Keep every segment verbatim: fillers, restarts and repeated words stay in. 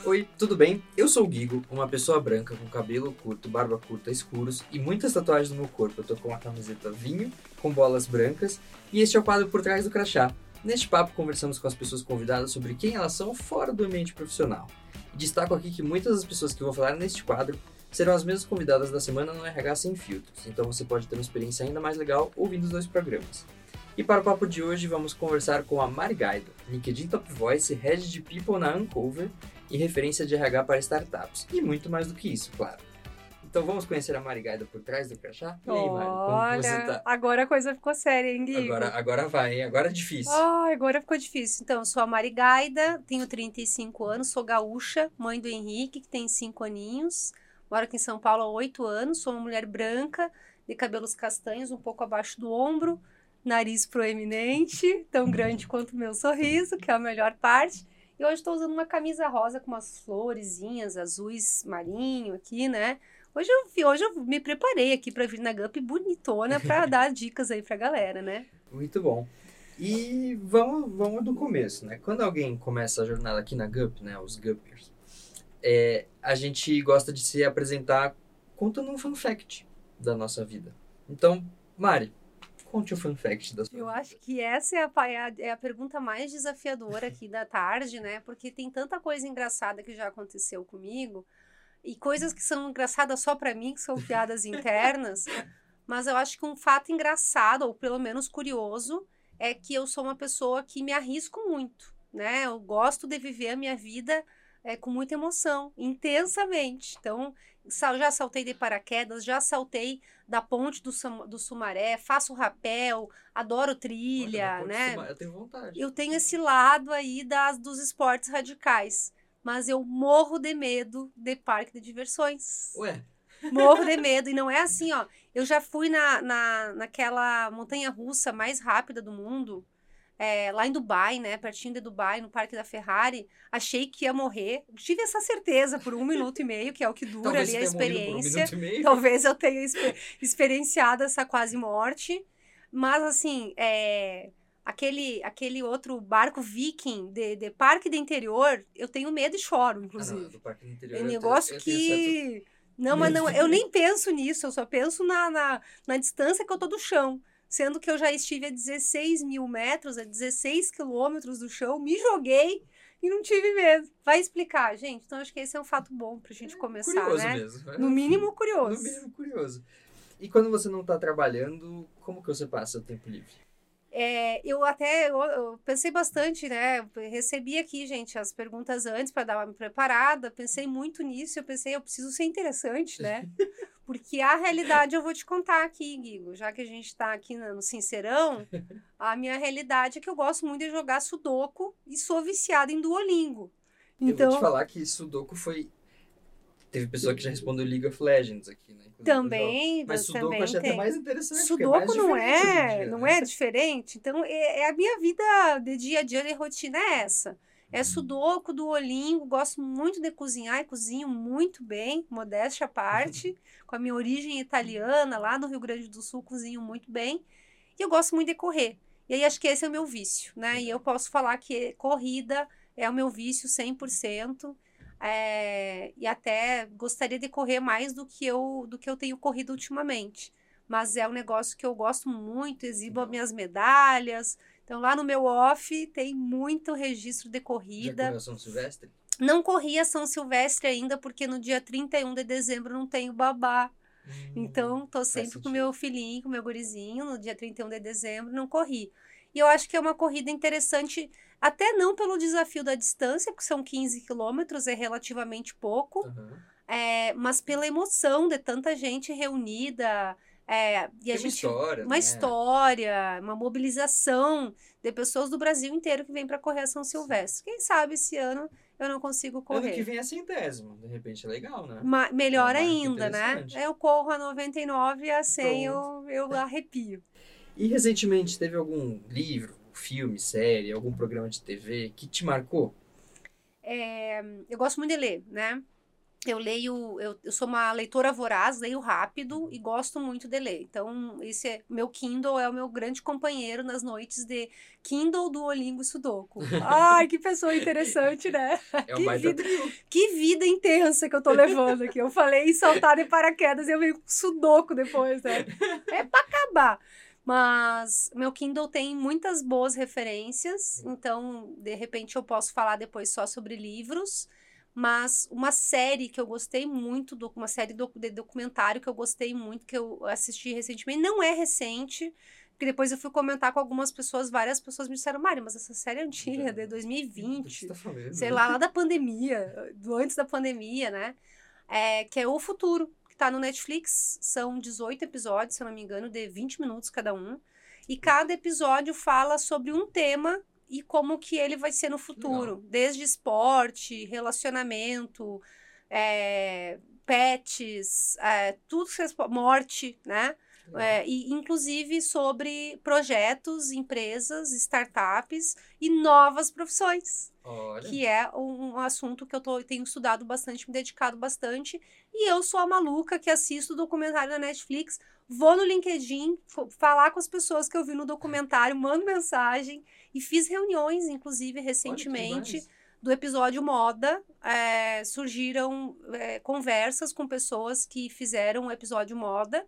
Oi, tudo bem? Eu sou o Guigo, uma pessoa branca com cabelo curto, barba curta, escuros e muitas tatuagens no meu corpo. Eu tô com uma camiseta vinho, com bolas brancas, e este é o quadro Por Trás do Crachá. Neste papo conversamos com as pessoas convidadas sobre quem elas são fora do ambiente profissional. E destaco aqui que muitas das pessoas que vou falar neste quadro serão as mesmas convidadas da semana no R H Sem Filtros, então você pode ter uma experiência ainda mais legal ouvindo os dois programas. E para o papo de hoje, vamos conversar com a Mari Gaida, LinkedIn Top Voice, Head de People na Uncover e referência de R H para startups. E muito mais do que isso, claro. Então vamos conhecer a Mari Gaida por trás do crachá? E aí, Mari, como você tá? Agora a coisa ficou séria, hein, Guigo? Agora, agora vai, hein? Agora é difícil. Ah, agora ficou difícil. Então, eu sou a Mari Gaida, tenho trinta e cinco anos, sou gaúcha, mãe do Henrique, que tem cinco aninhos. Moro aqui em São Paulo há oito anos, sou uma mulher branca, de cabelos castanhos, um pouco abaixo do ombro, nariz proeminente, tão grande quanto o meu sorriso, que é a melhor parte. E hoje estou usando uma camisa rosa com umas florezinhas azuis marinho aqui, né? Hoje eu, vi, hoje eu me preparei aqui para vir na Gup bonitona para dar dicas aí pra galera, né? Muito bom. E vamos, vamos do começo, né? Quando alguém começa a jornada aqui na Gup, né? Os Guppers, é, a gente gosta de se apresentar contando um fun fact da nossa vida. Então, Mari, conte o fun fact da sua Eu vida. acho que essa é a, é, a, é a pergunta mais desafiadora aqui da tarde, né? Porque tem tanta coisa engraçada que já aconteceu comigo e coisas que são engraçadas só pra mim, que são piadas internas, mas eu acho que um fato engraçado, ou pelo menos curioso, é que eu sou uma pessoa que me arrisco muito, né? Eu gosto de viver a minha vida é, com muita emoção, intensamente. Então, já saltei de paraquedas, já saltei da ponte do, do Sumaré, faço rapel, adoro trilha, Olha, né? Sumaré, eu tenho vontade. Eu tenho esse lado aí das, dos esportes radicais, mas eu morro de medo de parque de diversões. Ué? Morro de medo, e não é assim, ó. Eu já fui na, na, naquela montanha-russa mais rápida do mundo, é, lá em Dubai, né, pertinho de Dubai, no Parque da Ferrari. Achei que ia morrer. Tive essa certeza por um minuto e meio, que é o que dura Talvez ali a você tenha morrido por um experiência. minuto e meio. Talvez eu tenha exper experienciado essa quase morte. Mas, assim, é, aquele, aquele outro barco viking de, de parque de interior, eu tenho medo e choro, inclusive. Ah, não, do parque do interior. É um eu negócio tenho, eu que... tenho certo... Não, mas não, eu nem penso nisso, eu só penso na, na, na distância que eu tô do chão. Sendo que eu já estive a dezesseis mil metros, a dezesseis quilômetros do chão, me joguei e não tive medo. Vai explicar, gente. Então, acho que esse é um fato bom pra gente É começar, curioso né? mesmo. No mínimo, curioso. No mínimo curioso. E quando você não tá trabalhando, como que você passa o tempo livre? É, eu até eu, eu pensei bastante, né? Eu recebi aqui, gente, as perguntas antes para dar uma preparada. Pensei muito nisso. Eu pensei, eu preciso ser interessante, né? Porque a realidade eu vou te contar aqui, Guigo. Já que a gente tá aqui no Sincerão, a minha realidade é que eu gosto muito de jogar Sudoku e sou viciada em Duolingo. Então... Eu vou te Então, falar que Sudoku foi... Teve pessoa que já respondeu League of Legends aqui, né? também, Mas Sudoku também eu achei até tem. mais interessante, Sudoku porque é mais não diferente hoje em é, dia, não né? é diferente. Então, é, é a minha vida de dia a dia, de rotina é essa. É Sudoku, Duolingo, gosto muito de cozinhar e cozinho muito bem, modéstia à parte. Com a minha origem italiana, lá no Rio Grande do Sul, cozinho muito bem. E eu gosto muito de correr. E aí, acho que esse é o meu vício, né? E eu posso falar que corrida é o meu vício cem por cento. É, e até gostaria de correr mais do que eu do que eu tenho corrido ultimamente, mas é um negócio que eu gosto muito, exibo as minhas medalhas. Então lá no meu off tem muito registro de Já corrida. correu São Silvestre? Não corri a São Silvestre ainda, porque no dia trinta e um de dezembro não tenho babá. Hum, Então tô faz sempre com sentido. meu filhinho, com meu gurizinho, no dia trinta e um de dezembro não corri. E eu acho que é uma corrida interessante, até não pelo desafio da distância, porque são quinze quilômetros, é relativamente pouco, Uhum. é, mas pela emoção de tanta gente reunida, é, e Tem a uma gente, história, uma né? história, uma mobilização de pessoas do Brasil inteiro que vem para correr a São Silvestre. Quem sabe esse ano eu não consigo correr. Ano que vem é centésimo, de repente é legal, né? Ma melhor É uma marca ainda, né? interessante. Eu corro a noventa e nove e a cem Pronto. eu, eu arrepio. E recentemente teve algum livro, filme, série, algum programa de T V que te marcou? É, eu gosto muito de ler, né? Eu leio, eu, eu sou uma leitora voraz, leio rápido e gosto muito de ler. Então, esse é, meu Kindle é o meu grande companheiro nas noites de Kindle, Duolingo e Sudoku. Ai, que pessoa interessante, né? É um que, baita vida, trio. que vida intensa que eu tô levando aqui. Eu falei em saltar de paraquedas e eu venho com Sudoku depois, né? É pra acabar. Mas meu Kindle tem muitas boas referências, então, de repente, eu posso falar depois só sobre livros. Mas uma série que eu gostei muito, do- uma série do- de documentário que eu gostei muito, que eu assisti recentemente, não é recente, porque depois eu fui comentar com algumas pessoas, várias pessoas me disseram, Mário, mas essa série é antiga, de dois mil e Do que vinte, você tá falando? sei lá, lá da pandemia, do antes da pandemia, né? É, que é O Futuro, que tá no Netflix, são dezoito episódios, se eu não me engano, de vinte minutos cada um, e cada episódio fala sobre um tema e como que ele vai ser no futuro, legal. desde esporte, relacionamento, é, pets, é, tudo que vocês po- morte, né? Legal. É, e inclusive sobre projetos, empresas, startups e novas profissões, Olha, que é um, um assunto que eu tô, tenho estudado bastante, me dedicado bastante. E eu sou a maluca que assisto o documentário da Netflix, vou no LinkedIn fo- falar com as pessoas que eu vi no documentário, mando mensagem e fiz reuniões, inclusive, olha que recentemente, demais. do episódio Moda. É, surgiram é, conversas com pessoas que fizeram o episódio Moda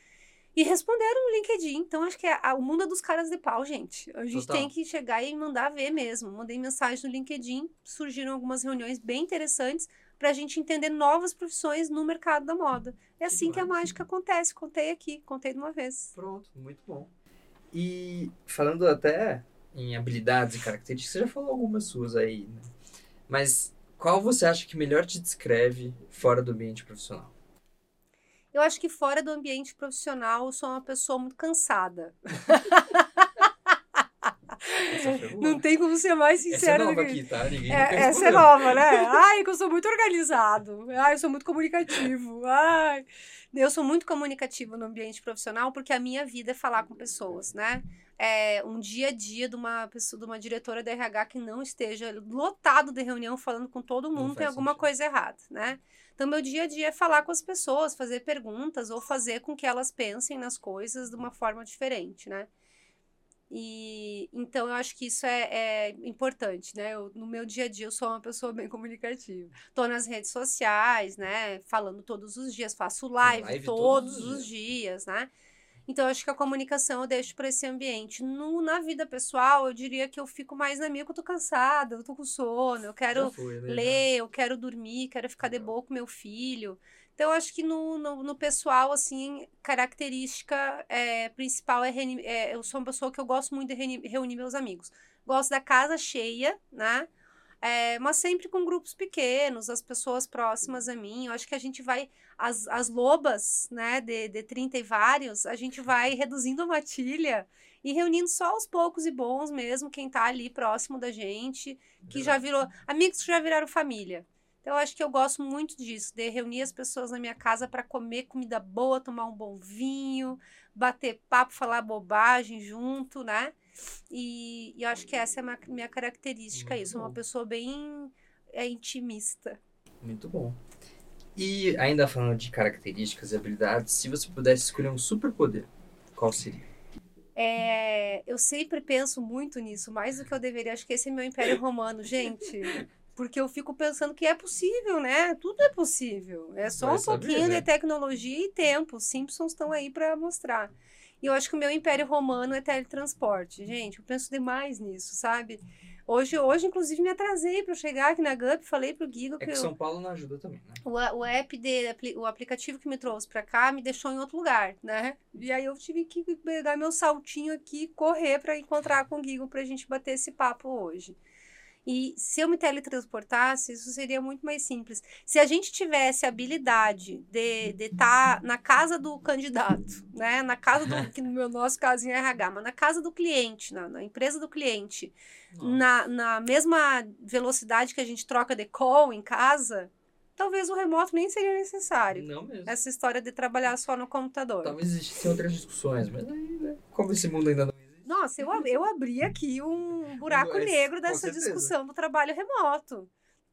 e responderam no LinkedIn. Então, acho que é a- o mundo é dos caras de pau, gente. A gente tem Total. que chegar e mandar ver mesmo. Mandei mensagem no LinkedIn, surgiram algumas reuniões bem interessantes para a gente entender novas profissões no mercado da moda. É Que assim que a demais. mágica acontece. Contei aqui, contei de uma vez. Pronto, muito bom. E falando até em habilidades e características, você já falou algumas suas aí, né? Mas qual você acha que melhor te descreve fora do ambiente profissional? Eu acho que fora do ambiente profissional, eu sou uma pessoa muito cansada. Essa foi boa. Não tem como ser mais Essa é sincera do nova que aqui, tá? Ninguém nunca É, essa é respondeu. nova, né? Ai, que eu sou muito organizado. Ai, eu sou muito comunicativo. Ai, eu sou muito comunicativo no ambiente profissional porque a minha vida é falar com pessoas, né? É um dia a dia de uma pessoa, de uma diretora da R H que não esteja lotado de reunião falando com todo Não mundo, tem faz alguma sentido. coisa errada, né? Então, meu dia a dia é falar com as pessoas, fazer perguntas ou fazer com que elas pensem nas coisas de uma forma diferente, né? E então eu acho que isso é, é importante, né? Eu, no meu dia a dia eu sou uma pessoa bem comunicativa. Tô nas redes sociais, né? Falando todos os dias, faço Tem live live todos todos os os dias. dias, né? Então eu acho que a comunicação eu deixo para esse ambiente. No, na vida pessoal, eu diria que eu fico mais na minha, que eu tô cansada, eu tô com sono, eu Já quero foi, né? Já. ler, eu quero dormir, quero ficar de Legal. boa com meu filho. Então, eu acho que no, no, no pessoal, assim, característica é, principal é, reuni- é, eu sou uma pessoa que eu gosto muito de reuni- reunir meus amigos. Gosto da casa cheia, né? É, mas sempre com grupos pequenos, as pessoas próximas a mim. Eu acho que a gente vai, as, as lobas, né, de, de trinta e vários, a gente vai reduzindo a matilha e reunindo só os poucos e bons mesmo, quem tá ali próximo da gente, que já Verdade. virou, amigos que já viraram família. Então, eu acho que eu gosto muito disso, de reunir as pessoas na minha casa para comer comida boa, tomar um bom vinho, bater papo, falar bobagem junto, né? E, e eu acho que essa é a minha, minha característica, Muito isso. Sou uma bom. pessoa bem é, intimista. Muito bom. E ainda falando de características e habilidades, se você pudesse escolher um superpoder, qual seria? É, eu sempre penso muito nisso, mais do que eu deveria. Acho que esse é meu império romano, gente. Porque eu fico pensando que é possível, né? Tudo é possível. É só Vai um saber, pouquinho de né? tecnologia e tempo. Os Simpsons estão aí para mostrar. E eu acho que o meu império romano é teletransporte. Gente, eu penso demais nisso, sabe? Hoje, hoje inclusive, me atrasei para chegar aqui na Gup. Falei pro Guigo É que que eu, São Paulo não ajuda também, né? o, a- o app de, apli- o aplicativo que me trouxe pra cá me deixou em outro lugar, né? E aí eu tive que pegar meu saltinho aqui e correr pra encontrar com o Guigo pra gente bater esse papo hoje. E se eu me teletransportasse, isso seria muito mais simples. Se a gente tivesse a habilidade de estar na casa do candidato, né? Na casa do, que no meu nosso caso em R H, mas na casa do cliente, na, na empresa do cliente, Nossa. na, na mesma velocidade que a gente troca de call em casa, talvez o remoto nem seria necessário. Não mesmo. Essa história de trabalhar só no computador. Talvez existissem outras discussões, mas aí, né? Como esse mundo ainda não existe. Nossa, eu, ab- eu abri aqui um buraco Mas, negro com dessa certeza. discussão do trabalho remoto.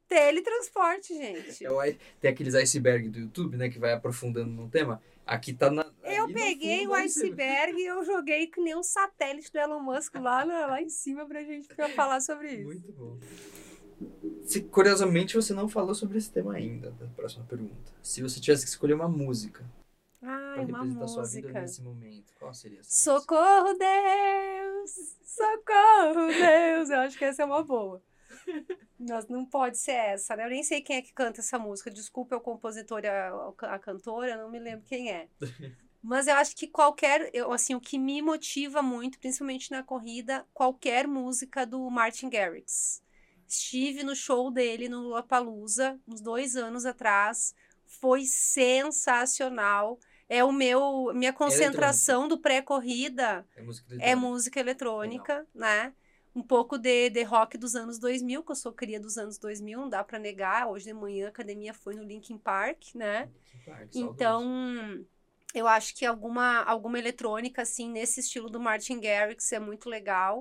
teletransporte, gente. É o i- Tem aqueles iceberg do YouTube, né? Que vai aprofundando no tema. Aqui tá na. Eu ali no peguei fundo o do iceberg e eu joguei que nem um satélite do Elon Musk lá, na- lá em cima pra gente pra falar sobre isso. Muito bom. Se, curiosamente, você não falou sobre esse tema ainda, da próxima pergunta. Se você tivesse que escolher uma música Ai, pra uma representar sua vida música. nesse momento, qual seria essa Socorro, Deus! Socorro, Deus! Eu acho que essa é uma boa. Nossa, não pode ser essa, né? Eu nem sei quem é que canta essa música. Desculpa o compositor e a, a cantora, eu não me lembro quem é. Mas eu acho que qualquer, eu, assim, o que me motiva muito, principalmente na corrida, qualquer música do Martin Garrix. Estive no show dele no Lollapalooza, uns dois anos atrás. Foi sensacional. É o meu, minha concentração do pré-corrida É música é eletrônica. música eletrônica, né? Um pouco de, de rock dos anos dois mil, que eu sou cria dos anos dois mil, não dá pra negar. Hoje de manhã a academia foi no Linkin Park, né? Linkin Park, saudoso. Então, eu acho que alguma, alguma eletrônica, assim, nesse estilo do Martin Garrix é muito legal.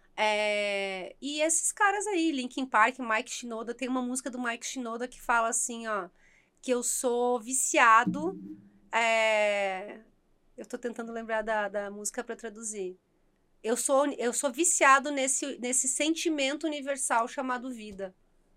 É, E esses caras aí, Linkin Park, Mike Shinoda, tem uma música do Mike Shinoda que fala assim, ó, que eu sou viciado. é, Eu tô tentando lembrar da, da música pra traduzir. Eu sou, eu sou viciado nesse, nesse sentimento universal chamado vida.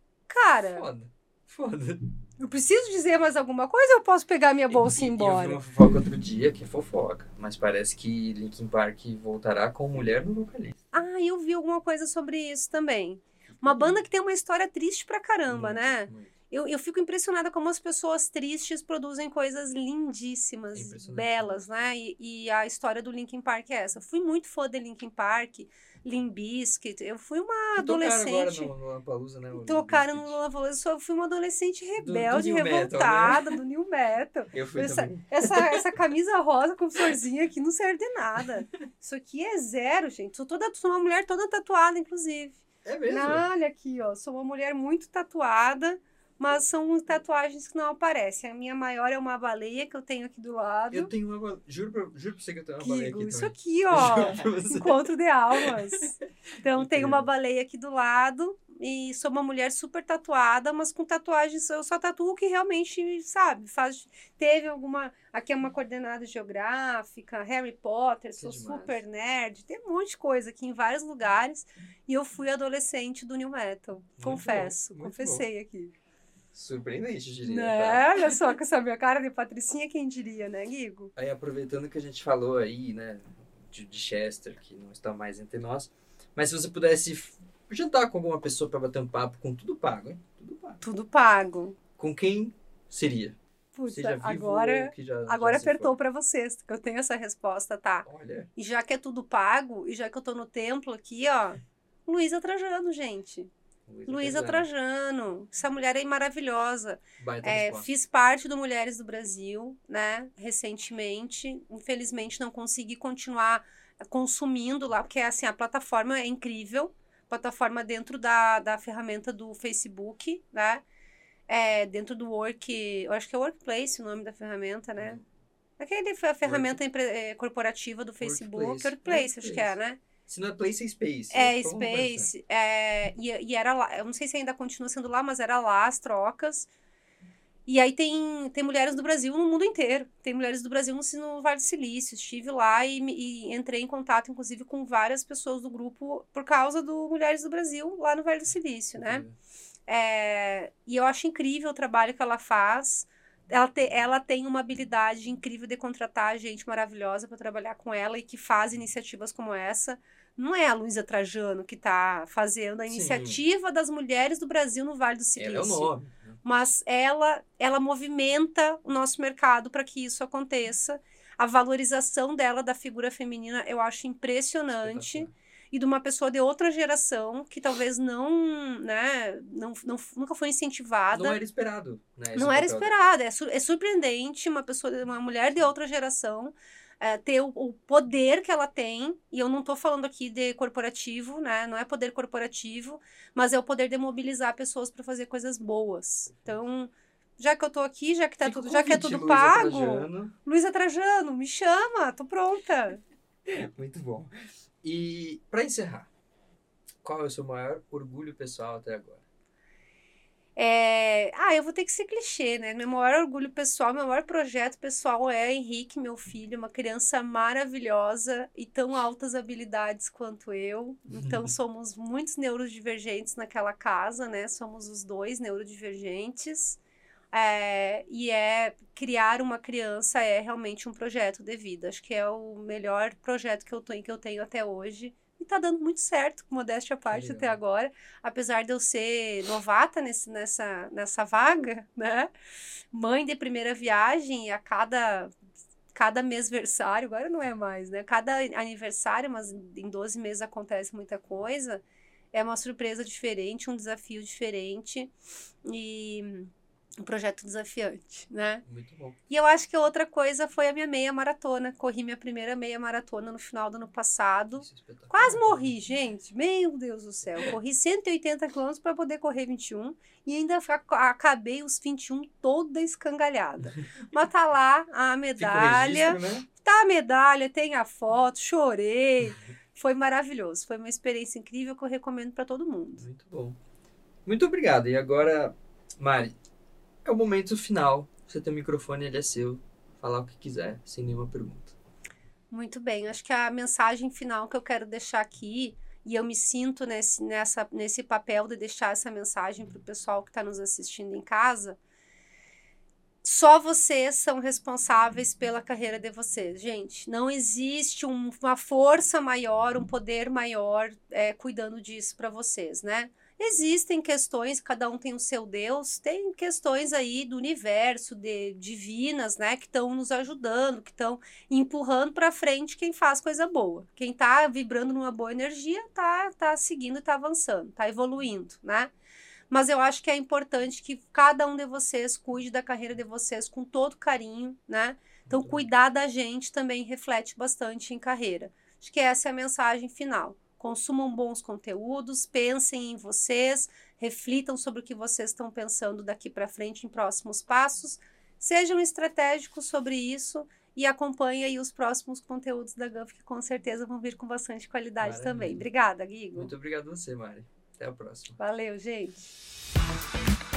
Cara, Foda. Foda. eu preciso dizer mais alguma coisa ou eu posso pegar minha bolsa e ir E- e Eu vi embora? uma fofoca outro dia, que é fofoca. Mas parece que Linkin Park voltará com mulher no vocalista. Ah, eu vi alguma coisa sobre isso também. Uma banda que tem uma história triste pra caramba, Muito, né? muito. Eu, eu fico impressionada como as pessoas tristes produzem coisas É lindíssimas, impressionante, belas, né? E, e a história do Linkin Park é essa. Fui muito fã de Linkin Park, Limp Bizkit. Eu fui uma Que tocaram agora adolescente. no, no Lollapalooza, né? o Limp Tocaram no Bizkit. Lollapalooza, eu fui uma adolescente do rebelde, new metal, revoltada, do new metal. Eu fui Essa, também. essa, essa camisa rosa com florzinha aqui não serve de nada. Isso aqui é zero, gente. Sou, toda, sou uma mulher toda tatuada, inclusive. É mesmo? Não, olha aqui, ó. Sou uma mulher muito tatuada, mas são tatuagens que não aparecem. A minha maior é uma baleia que eu tenho aqui do lado. Eu tenho uma baleia. Juro pra, juro pra você que eu tenho uma baleia Guigo, aqui isso também. aqui, ó. Juro pra você. Encontro de almas. Então, tem uma Incrível. baleia aqui do lado. E sou uma mulher super tatuada, mas com tatuagens, eu só tatuo o que realmente, sabe, faz. Teve alguma. Aqui é uma coordenada geográfica, Harry Potter, Que sou demais. super nerd, tem um monte de coisa aqui em vários lugares. E eu fui adolescente do New Metal. Confesso, bom, muito confessei aqui. Surpreendente, eu diria. Né? Tá? Olha só, com essa minha cara de patricinha, quem diria, né, Guigo? Aí, aproveitando que a gente falou aí, né, de, de Chester, que não está mais entre nós, mas se você pudesse f- jantar com alguma pessoa para bater um papo com tudo pago, hein? Tudo pago. Tudo pago. Com quem seria? Putz, Seja vivo agora. ou que já, Agora já se apertou foi. pra vocês, que eu tenho essa resposta, tá? Olha, E já que é tudo pago, e já que eu tô no templo aqui, ó, Luísa Trajano, gente. Luísa Luísa Trajano. Trajano. Essa mulher aí maravilhosa. Baita É, resposta. fiz parte do Mulheres do Brasil, né, recentemente. Infelizmente não consegui continuar consumindo lá, porque assim, a plataforma é incrível. Plataforma dentro da, da ferramenta do Facebook, né? É, dentro do Work, eu acho que é Workplace o nome da ferramenta, né? Aquele foi a ferramenta empre- eh, corporativa do Facebook, Workplace. Workplace, acho que é, Workplace. né? Se não é Place, é Space. É, Então, não pode ser. Space, é, e, e era lá, eu não sei se ainda continua sendo lá, mas era lá as trocas. E aí tem, tem mulheres do Brasil no mundo inteiro. Tem mulheres do Brasil no, no Vale do Silício. Estive lá e, me- e entrei em contato, inclusive, com várias pessoas do grupo por causa do Mulheres do Brasil lá no Vale do Silício, né? É, e eu acho incrível o trabalho que ela faz. Ela, te, ela tem uma habilidade incrível de contratar gente maravilhosa para trabalhar com ela e que faz iniciativas como essa. Não é a Luísa Trajano que está fazendo a Sim. iniciativa das mulheres do Brasil no Vale do Silício. Ela é o nome. né? Mas ela, ela movimenta o nosso mercado para que isso aconteça. A valorização dela, da figura feminina, eu acho impressionante. Espetacular. E de uma pessoa de outra geração que talvez não, né, não, não, nunca foi incentivada. Não era esperado. Né, esse Não era papel dela. esperada. É, su- é surpreendente uma pessoa, uma mulher de outra geração é, ter o, o poder que ela tem. E eu não estou falando aqui de corporativo, né? Não é poder corporativo, mas é o poder de mobilizar pessoas para fazer coisas boas. Então, já que eu tô aqui, já que tá Fica o tudo, já que é convite, tudo Luísa pago, Trajano. Luísa Trajano, me chama, tô pronta. Muito bom. E, para encerrar, qual é o seu maior orgulho pessoal até agora? É... Ah, eu vou ter que ser clichê, né? Meu maior orgulho pessoal, meu maior projeto pessoal é Henrique, meu filho, uma criança maravilhosa e tão altas habilidades quanto eu. Então, somos muitos neurodivergentes naquela casa, né? Somos os dois neurodivergentes. É... E é criar uma criança é realmente um projeto de vida. Acho que é o melhor projeto que eu tenho, que eu tenho até hoje. E tá dando muito certo, com modéstia à parte até agora. Apesar de eu ser novata nesse, nessa, nessa vaga, né? Mãe de primeira viagem, a cada, cada mêsversário, agora não é mais, né? Cada aniversário, mas em doze meses acontece muita coisa. É uma surpresa diferente, um desafio diferente. E um projeto desafiante, né? Muito bom. E eu acho que outra coisa foi a minha meia maratona. Corri minha primeira meia maratona no final do ano passado. É Quase morri, gente. Meu Deus do céu. Corri cento e oitenta quilômetros para poder correr vinte e um. E ainda acabei os vinte e um toda escangalhada. Mas tá lá a medalha. Fica o registro, né? Tá a medalha, tem a foto, chorei. Foi maravilhoso. Foi uma experiência incrível que eu recomendo para todo mundo. Muito bom. Muito obrigado. E agora, Mari, é o momento final. Você tem o microfone, ele é seu. Falar o que quiser, sem nenhuma pergunta. Muito bem. Acho que a mensagem final que eu quero deixar aqui, e eu me sinto nesse, nessa, nesse papel de deixar essa mensagem para o pessoal que está nos assistindo em casa. Só vocês são responsáveis pela carreira de vocês, gente. Não existe um, uma força maior, um poder maior é, cuidando disso para vocês, né? Existem questões, cada um tem o seu Deus, tem questões aí do universo, de divinas, né, que estão nos ajudando, que estão empurrando para frente quem faz coisa boa. Quem tá vibrando numa boa energia, tá, tá seguindo, tá avançando, tá evoluindo, né? Mas eu acho que é importante que cada um de vocês cuide da carreira de vocês com todo carinho, né? Então, cuidar da gente também reflete bastante em carreira. Acho que essa é a mensagem final. Consumam bons conteúdos, pensem em vocês, reflitam sobre o que vocês estão pensando daqui para frente em próximos passos, sejam estratégicos sobre isso e acompanhem aí os próximos conteúdos da Guff, que com certeza vão vir com bastante qualidade Maravilha. Também. Obrigada, Guigo. Muito obrigado a você, Mari. Até a próxima. Valeu, gente.